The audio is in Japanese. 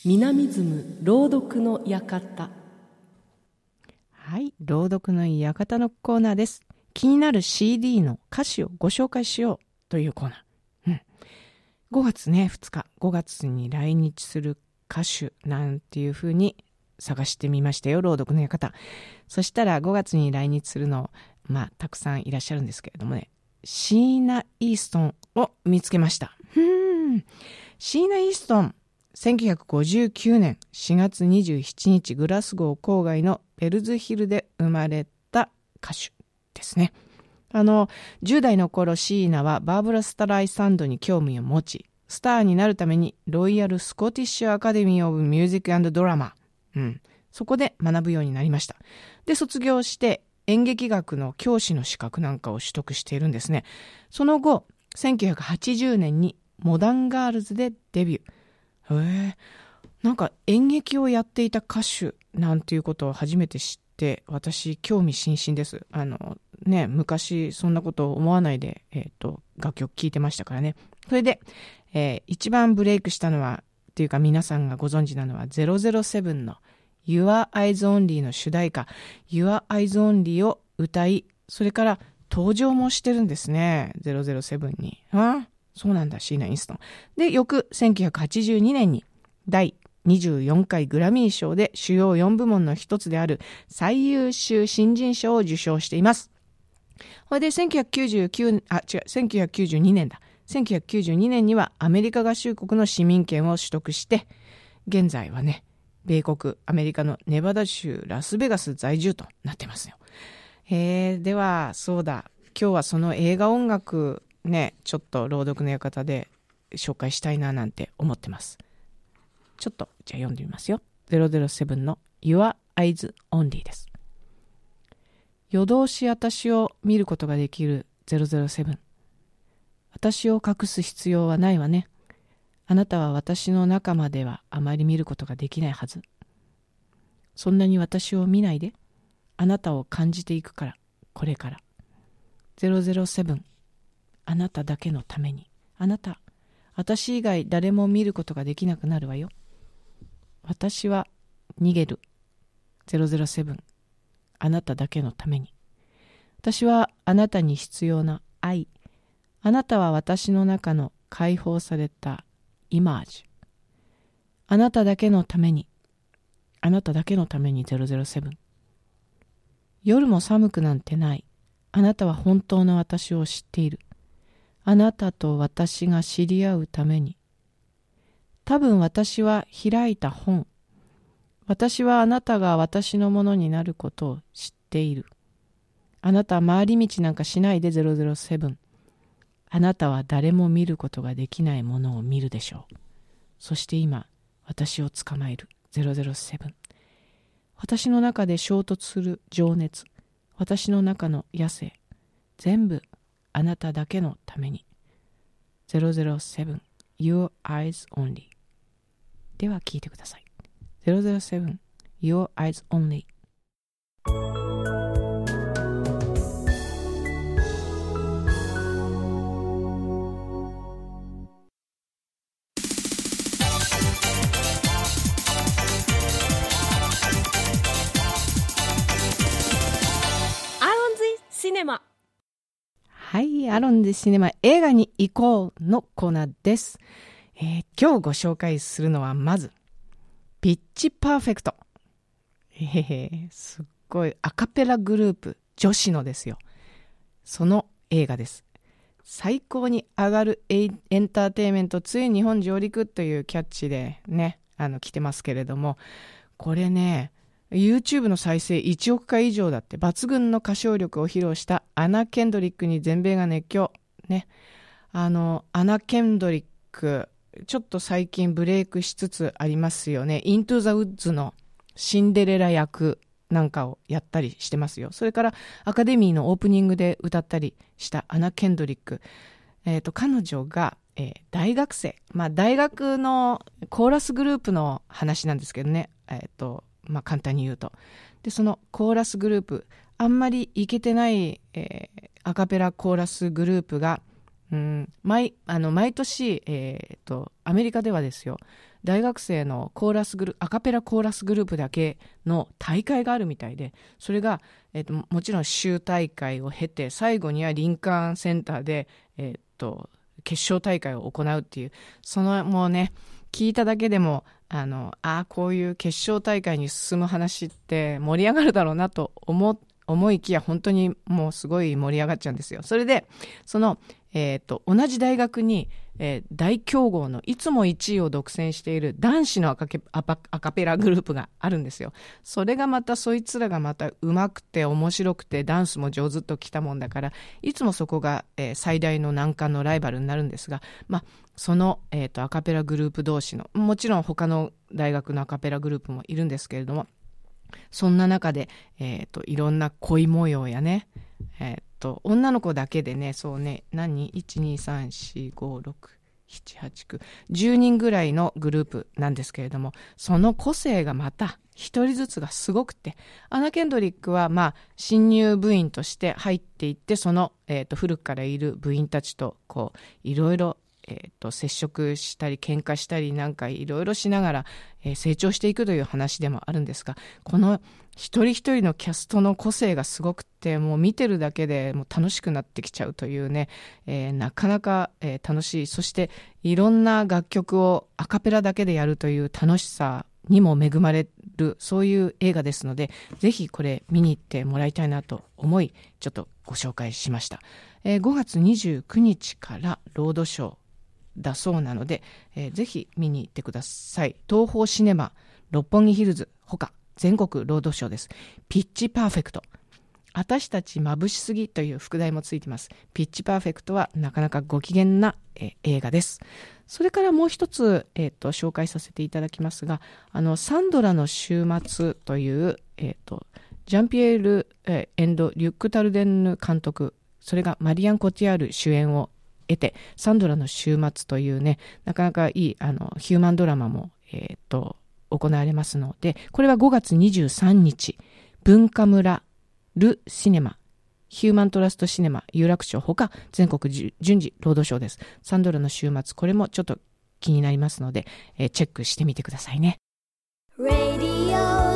ミナミズム朗読の館。 はい、朗読の館のコーナーです。気になる CD の歌詞をご紹介しようというコーナー。5月ね、2日、5月に来日する歌手なんていう風に探してみましたよ、朗読の館。そしたら5月に来日するの、たくさんいらっしゃるんですけれどもね、シーナ・イーストンを見つけました。シーナ・イーストン、1959年4月27日、グラスゴー郊外のベルズヒルで生まれた歌手ですね。10代の頃、シーナはバーブラ・ストライサンドに興味を持ち、スターになるためにロイヤル・スコティッシュ・アカデミー・オブ・ミュージック・アンド・ドラマ、そこで学ぶようになりました。で、卒業して演劇学の教師の資格なんかを取得しているんですね。その後、1980年にモダンガールズでデビュー。なんか演劇をやっていた歌手なんていうことを初めて知って、私興味津々です。昔そんなことを思わないで、楽曲聴いてましたからね。それで、一番ブレイクしたのはっていうか、皆さんがご存知なのは007の Your Eyes Only の主題歌 Your Eyes Only を歌い、それから登場もしてるんですね、007に。そうなんだ、シーナ・イーストン。で、翌1982年に第24回グラミー賞で主要4部門の一つである最優秀新人賞を受賞しています。それで1992年だ。1992年にはアメリカ合衆国の市民権を取得して、現在はね、米国、アメリカのネバダ州ラスベガス在住となってますよ。では、そうだ。今日はその映画音楽ね、ちょっと朗読の館で紹介したいななんて思ってます。ちょっとじゃあ読んでみますよ。007の Your Eyes Only です。夜通し私を見ることができる007。私を隠す必要はないわね。あなたは私の中まではあまり見ることができないはず。そんなに私を見ないで。あなたを感じていくから、これから。007。あなただけのために。あなた、私以外誰も見ることができなくなるわよ。私は逃げる。007。あなただけのために。私はあなたに必要な愛。あなたは私の中の解放されたイマージュ。あなただけのために。あなただけのために007。夜も寒くなんてない。あなたは本当の私を知っている。あなたと私が知り合うために。多分私は開いた本。私はあなたが私のものになることを知っている。あなたは回り道なんかしないで007。あなたは誰も見ることができないものを見るでしょう。そして今、私を捕まえる007。私の中で衝突する情熱。私の中の野生。全部あなただけのために。007 Your Eyes Only。 では聞いてください。007 Your Eyes Only。 アロンズシネマ。 はい、アロンズシネマ映画に行こうのコーナーです。今日ご紹介するのはまずピッチパーフェクト。すっごいアカペラグループ女子のですよ。その映画です。最高に上がるエンターテインメント、つい日本上陸というキャッチでね、来てますけれども、これね、YouTube の再生1億回以上だって、抜群の歌唱力を披露したアナ・ケンドリックに全米が熱狂ね。アナ・ケンドリック、ちょっと最近ブレイクしつつありますよね。イントゥ・ザ・ウッズのシンデレラ役なんかをやったりしてますよ。それからアカデミーのオープニングで歌ったりしたアナ・ケンドリック。彼女が、大学生、大学のコーラスグループの話なんですけどね。簡単に言うと。で、そのコーラスグループ、あんまりイケてない、アカペラコーラスグループが、毎年、アメリカではですよ、 大学生のアカペラコーラスグループだけの大会があるみたいで、それが、もちろん州大会を経て、最後にはリンカーンセンターで、決勝大会を行うっていう、もうね、聞いただけでもこういう決勝大会に進む話って盛り上がるだろうなと思いきや、本当にもうすごい盛り上がっちゃうんですよ。それで同じ大学に、大強豪のいつも1位を独占している男子のアカペラグループがあるんですよ。それがまたそいつらがまた上手くて面白くてダンスも上手ときたもんだから、いつもそこが、最大の難関のライバルになるんですが、その、アカペラグループ同士の、もちろん他の大学のアカペラグループもいるんですけれども、そんな中で、いろんな恋模様やね、女の子だけでね、そうね、1,2,3,4,5,6,7,8,9 10人ぐらいのグループなんですけれども、その個性がまた一人ずつがすごくて、アナ・ケンドリックは新入部員として入っていって、その、古くからいる部員たちとこういろいろ接触したり喧嘩したりなんかいろいろしながら、成長していくという話でもあるんですが、この一人一人のキャストの個性がすごくて、もう見てるだけでもう楽しくなってきちゃうというね、なかなか、楽しい。そしていろんな楽曲をアカペラだけでやるという楽しさにも恵まれる、そういう映画ですので、ぜひこれ見に行ってもらいたいなと思い、ちょっとご紹介しました。5月29日からロードショーだそうなので、ぜひ見に行ってください。東宝シネマ六本木ヒルズほか全国ロードショーです。ピッチパーフェクト、私たち眩しすぎという副題もついています。ピッチパーフェクトはなかなかご機嫌な、映画です。それからもう一つ、紹介させていただきますが、サンドラの週末という、ジャンピエール、リュック・タルデンヌ監督、それがマリアン・コティアール主演を得て、サンドラの週末というね、なかなかいいヒューマンドラマも、行われますので、これは5月23日、文化村ルシネマ、ヒューマントラストシネマ有楽町ほか全国順次ロードショーです。サンドラの週末、これもちょっと気になりますので、チェックしてみてくださいね。Radio